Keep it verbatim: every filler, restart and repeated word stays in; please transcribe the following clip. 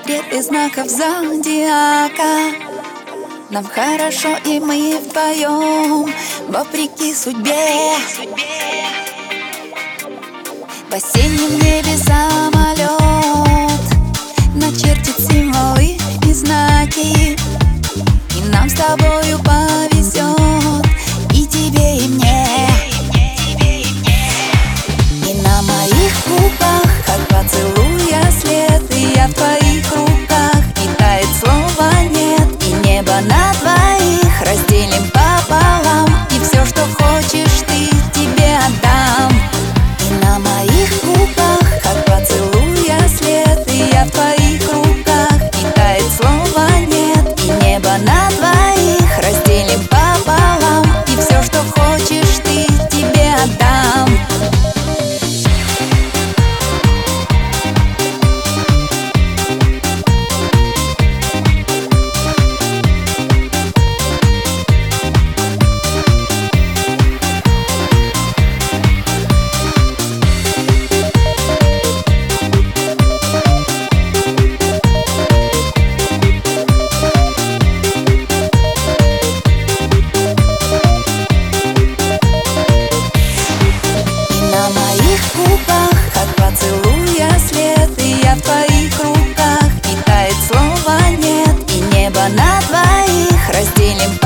портреты знаков зодиака. Нам хорошо, и мы вдвоем, вопреки судьбе. В осеннем небе самолет начертит символы и знаки, и нам с тобою повезет, и тебе, и мне. И на моих губах, как поцелуя след, и я в твоих руках, и тает слова нет, и небо на двоих разделим пополам, и все, что хочешь, ты тебе отдам. И на моих губах, как поцелуя след, и я в твоих руках, и тает слова нет, и небо на двоих разделим пополам, и все, что хочешь, ты тебе отдам. Поцелуя след, и я в твоих руках, и тает слова нет, и небо на двоих разделим.